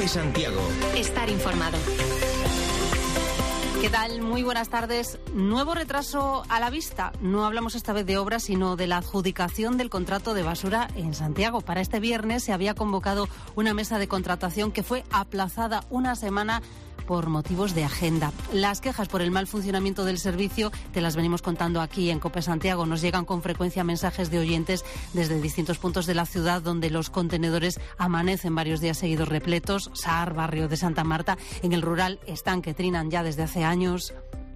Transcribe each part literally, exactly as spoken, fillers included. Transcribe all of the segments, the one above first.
COPE Santiago. Estar informado. ¿Qué tal? Muy buenas tardes. Nuevo retraso a la vista. No hablamos esta vez de obras, sino de la adjudicación del contrato de basura en Santiago. Para este viernes se había convocado una mesa de contratación que fue aplazada una semana por motivos de agenda. Las quejas por el mal funcionamiento del servicio te las venimos contando aquí en COPE Santiago. Nos llegan con frecuencia mensajes de oyentes desde distintos puntos de la ciudad donde los contenedores amanecen varios días seguidos repletos. Sar, barrio de Santa Marta, en el rural están que trinan ya desde hace años.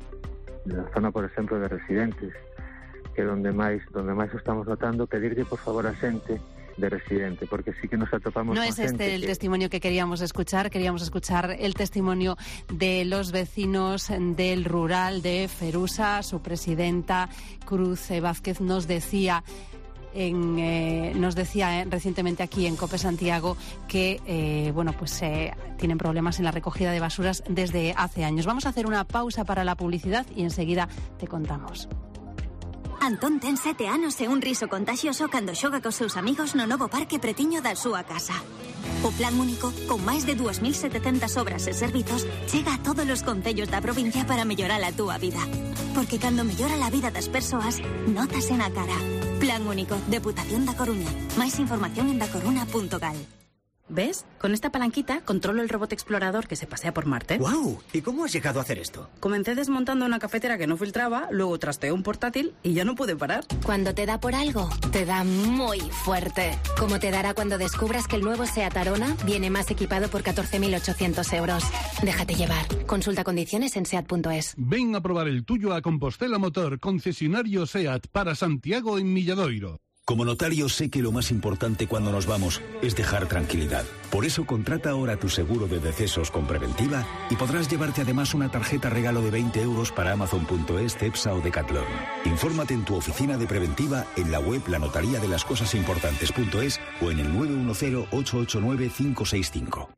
Na zona, por exemplo, de residentes, que donde máis donde máis estamos notando, pedirlle por favor a xente de residente, porque sí que nos atopamos No con es este el que... testimonio que queríamos escuchar, queríamos escuchar el testimonio de los vecinos del rural de Ferusa. Su presidenta, Cruz Vázquez, nos decía En, eh, nos decía eh, recientemente aquí en COPE Santiago que eh, bueno pues eh, tienen problemas en la recogida de basuras desde hace años. Vamos a hacer una pausa para la publicidad y enseguida te contamos. Antón ten sete anos e un riso contagioso cando xoga cos seus amigos no novo parque pretiño da súa casa. O Plan Único, con máis de dúas mil setecentas obras e servizos, chega a todos os concellos da provincia para mellorar a túa vida. Porque cando mellora a vida das persoas, nótase na cara. Plan Único, Deputación da Coruña. Máis información en dacoruna punto gal. ¿Ves? Con esta palanquita controlo el robot explorador que se pasea por Marte. ¡Guau! ¿Y cómo has llegado a hacer esto? Comencé desmontando una cafetera que no filtraba, luego trasteé un portátil y ya no pude parar. Cuando te da por algo, te da muy fuerte. Como te dará cuando descubras que el nuevo SEAT Arona viene más equipado por catorce mil ochocientos euros. Déjate llevar. Consulta condiciones en seat punto es. Ven a probar el tuyo a Compostela Motor, concesionario SEAT para Santiago en Milladoiro. Como notario sé que lo más importante cuando nos vamos es dejar tranquilidad. Por eso contrata ahora tu seguro de decesos con Preventiva y podrás llevarte además una tarjeta regalo de veinte euros para Amazon punto es, Cepsa o Decathlon. Infórmate en tu oficina de Preventiva, en la web la notaría de las cosas importantes punto es o en el nueve uno cero, ocho ocho nueve, cinco seis cinco.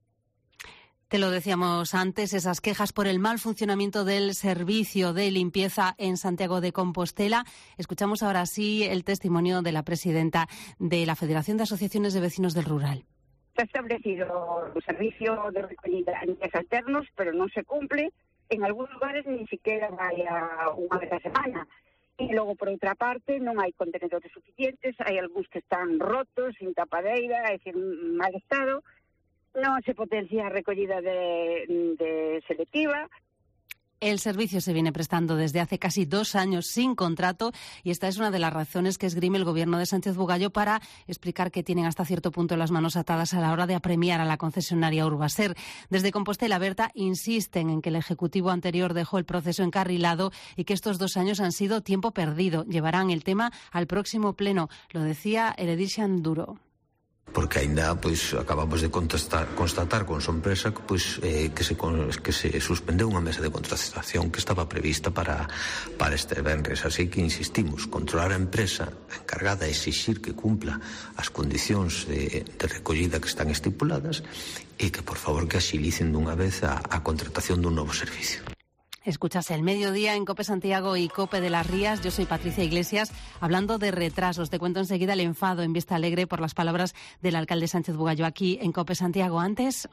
Te lo decíamos antes, esas quejas por el mal funcionamiento del servicio de limpieza en Santiago de Compostela. Escuchamos ahora sí el testimonio de la presidenta de la Federación de Asociaciones de Vecinos del Rural. Se ha establecido un servicio de recogida en días alternos, pero no se cumple. En algunos lugares ni siquiera vaya unha vez a semana. E logo, por outra parte, non hai contenedores suficientes, hai algúns que están rotos, sin tapadeira, é dicir, en mal estado. Non se potencia a recollida de, de selectiva. El servicio se viene prestando desde hace casi dos años sin contrato y esta es una de las razones que esgrime el gobierno de Sánchez Bugallo para explicar que tienen hasta cierto punto las manos atadas a la hora de apremiar a la concesionaria Urbaser. Desde Compostela, Berta, insisten en que el Ejecutivo anterior dejó el proceso encarrilado y que estos dos años han sido tiempo perdido. Llevarán el tema al próximo pleno, lo decía el edil Xanduro. Porque aínda pois acabamos de contestar, constatar con sorpresa que pois eh, que se que se suspendeu unha mesa de contratación que estaba prevista para para este venres, así que insistimos, controlar a empresa encargada de exixir que cumpla as condicións de, de recollida que están estipuladas e que por favor que axilicen dunha vez a, a contratación dun novo servicio. Escuchas El Mediodía en COPE Santiago y COPE de las Rías. Yo soy Patricia Iglesias. Hablando de retrasos, te cuento enseguida el enfado en Vista Alegre por las palabras del alcalde Sánchez Bugallo aquí en COPE Santiago. Antes...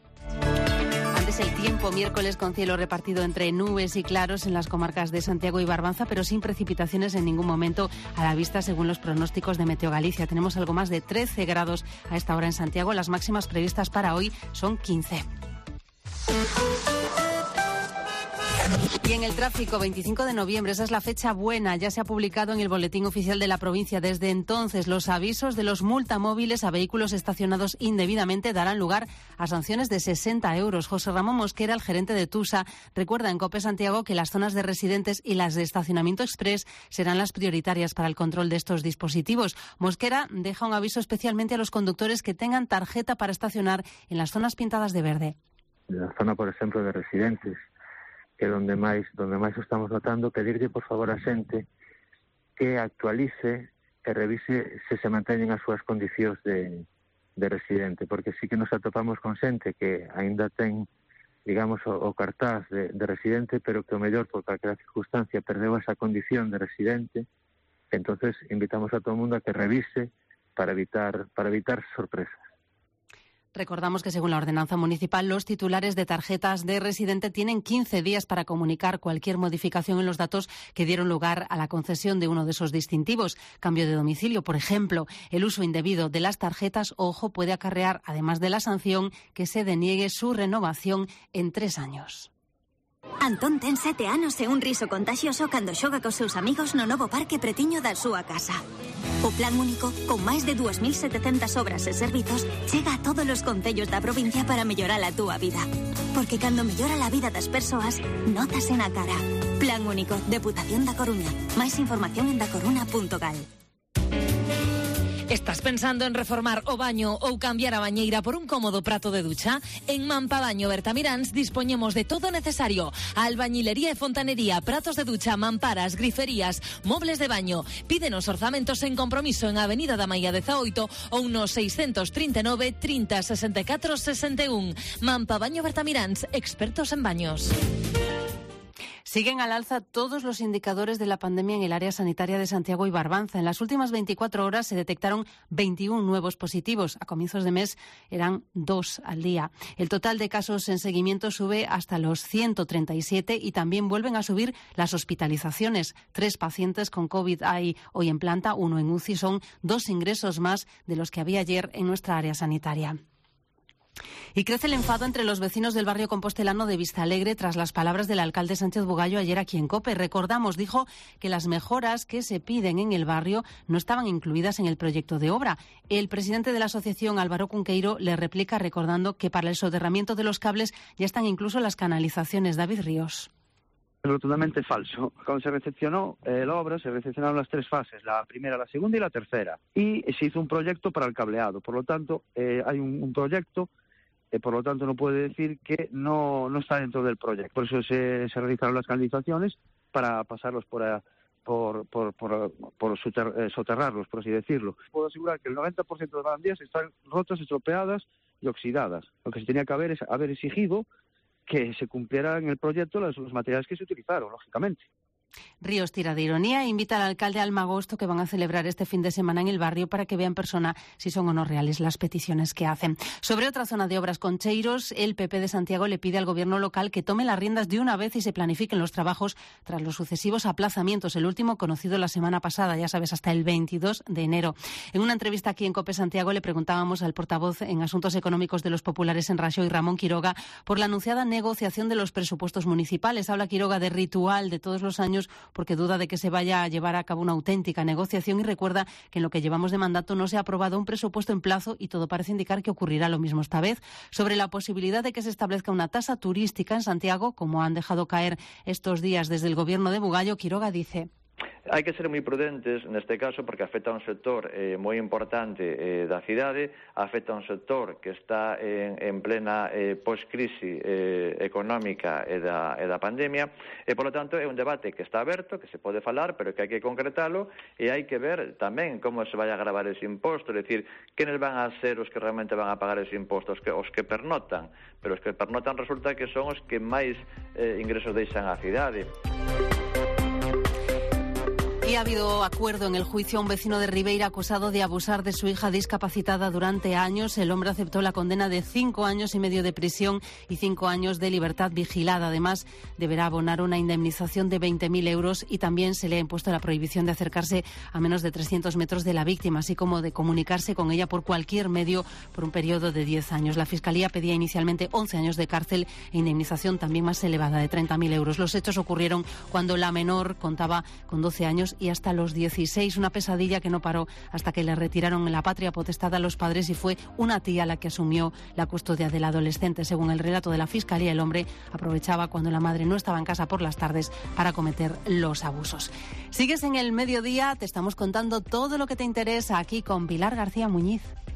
Antes el tiempo, miércoles con cielo repartido entre nubes y claros en las comarcas de Santiago y Barbanza, pero sin precipitaciones en ningún momento a la vista según los pronósticos de Meteo Galicia. Tenemos algo más de trece grados a esta hora en Santiago. Las máximas previstas para hoy son quince. Y en el tráfico, veinticinco de noviembre, esa es la fecha buena, ya se ha publicado en el Boletín Oficial de la provincia. Desde entonces, los avisos de los multamóviles a vehículos estacionados indebidamente darán lugar a sanciones de sesenta euros. José Ramón Mosquera, el gerente de Tusa, recuerda en COPE Santiago que las zonas de residentes y las de estacionamiento express serán las prioritarias para el control de estos dispositivos. Mosquera deja un aviso especialmente a los conductores que tengan tarjeta para estacionar en las zonas pintadas de verde. La zona, por exemplo, de residentes, que donde máis donde máis estamos notando, pedirlle por favor a xente que actualice e revise se se manteñen as súas condicións de, de residente, porque sí que nos atopamos con xente que aínda ten, digamos, o, o cartaz de, de residente, pero que o mellor por calquera circunstancia perdeu esa condición de residente. Entonces invitamos a todo o mundo a que revise para evitar para evitar sorpresas. Recordamos que según la ordenanza municipal, los titulares de tarjetas de residente tienen quince días para comunicar cualquier modificación en los datos que dieron lugar a la concesión de uno de esos distintivos. Cambio de domicilio, por ejemplo. El uso indebido de las tarjetas, ojo, puede acarrear, además de la sanción, que se deniegue su renovación en tres años. Antón ten sete anos e un riso contagioso cando xoga cos seus amigos no novo parque pretiño da súa casa. O plan único, con máis de dúas mil setecentas obras e servizos, chega a todos os concellos da provincia para mellorar a túa vida. Porque cando mellora a vida das persoas, nótase na cara. Plan único, Deputación da Coruña. Máis información en dacoruna punto gal. ¿Estás pensando en reformar o baño ou cambiar a bañeira por un cómodo prato de ducha? En Mampabaño Bertamiráns dispoñemos de todo necesario. Albañilería e fontanería, pratos de ducha, mamparas, griferías, mobles de baño. Pídenos orzamentos en compromiso en Avenida da Maía dezaoito ou no seiscentos trinta e nove, trinta, sesenta e catro, sesenta e un. Mampabaño Bertamiráns, expertos en baños. Siguen al alza todos los indicadores de la pandemia en el área sanitaria de Santiago y Barbanza. En las últimas veinticuatro horas se detectaron veintiún nuevos positivos. A comienzos de mes eran dos al día. El total de casos en seguimiento sube hasta los ciento treinta y siete y también vuelven a subir las hospitalizaciones. Tres pacientes con COVID hay hoy en planta, uno en U C I. Son dos ingresos más de los que había ayer en nuestra área sanitaria. Y crece el enfado entre los vecinos del barrio compostelano de Vistalegre tras las palabras del alcalde Sánchez Bugallo ayer aquí en COPE. Recordamos, dijo que las mejoras que se piden en el barrio no estaban incluidas en el proyecto de obra. El presidente de la asociación, Álvaro Cunqueiro, le replica recordando que para el soterramiento de los cables ya están incluso las canalizaciones. David Ríos. Rotundamente falso. Cuando se recepcionó eh, la obra, se recepcionaron las tres fases, la primera, la segunda y la tercera. Y se hizo un proyecto para el cableado. Por lo tanto, eh, hay un, un proyecto, eh, por lo tanto no puede decir que no, no está dentro del proyecto. Por eso se, se realizaron las canalizaciones para pasarlos por, a, por, por, por, por soter, eh, soterrarlos, por así decirlo. Puedo asegurar que el noventa por ciento de las barandillas están rotas, estropeadas y oxidadas. Lo que se tenía que haber es haber exigido que se cumpliera en el proyecto los, los materiales que se utilizaron, lógicamente. Ríos tira de ironía e invita al alcalde al Magosto que van a celebrar este fin de semana en el barrio para que vea en persona si son o no reales las peticiones que hacen. Sobre otra zona de obras Concheiros, el P P de Santiago le pide al gobierno local que tome las riendas de una vez y se planifiquen los trabajos tras los sucesivos aplazamientos, el último conocido la semana pasada, ya sabes, hasta el veintidós de enero. En una entrevista aquí en COPE Santiago le preguntábamos al portavoz en Asuntos Económicos de los Populares en Raxoi, Ramón Quiroga, por la anunciada negociación de los presupuestos municipales. Habla Quiroga de ritual de todos los años porque duda de que se vaya a llevar a cabo una auténtica negociación y recuerda que en lo que llevamos de mandato no se ha aprobado un presupuesto en plazo y todo parece indicar que ocurrirá lo mismo esta vez. Sobre la posibilidad de que se establezca una tasa turística en Santiago, como han dejado caer estos días desde el gobierno de Bugallo, Quiroga dice: hai que ser moi prudentes neste caso porque afecta a un sector eh, moi importante eh, da cidade, afecta a un sector que está en, en plena eh, post-crisi eh, económica e da, e da pandemia e, por lo tanto, é un debate que está aberto, que se pode falar, pero que hai que concretalo e hai que ver tamén como se vai a gravar ese imposto, é dicir, quenes van a ser os que realmente van a pagar ese imposto, os que, os que pernotan, pero os que pernotan resulta que son os que máis eh, ingresos deixan á cidade. Y ha habido acuerdo en el juicio a un vecino de Ribeira acusado de abusar de su hija discapacitada durante años. El hombre aceptó la condena de cinco años y medio de prisión y cinco años de libertad vigilada. Además, deberá abonar una indemnización de veinte mil euros y también se le ha impuesto la prohibición de acercarse a menos de trescientos metros de la víctima, así como de comunicarse con ella por cualquier medio por un periodo de diez años. La Fiscalía pedía inicialmente once años de cárcel e indemnización también más elevada de treinta mil euros. Los hechos ocurrieron cuando la menor contaba con doce años y hasta los dieciséis, una pesadilla que no paró hasta que le retiraron la patria potestad a los padres y fue una tía la que asumió la custodia del adolescente. Según el relato de la Fiscalía, el hombre aprovechaba cuando la madre no estaba en casa por las tardes para cometer los abusos. Sigues en el mediodía, te estamos contando todo lo que te interesa aquí con Pilar García Muñiz.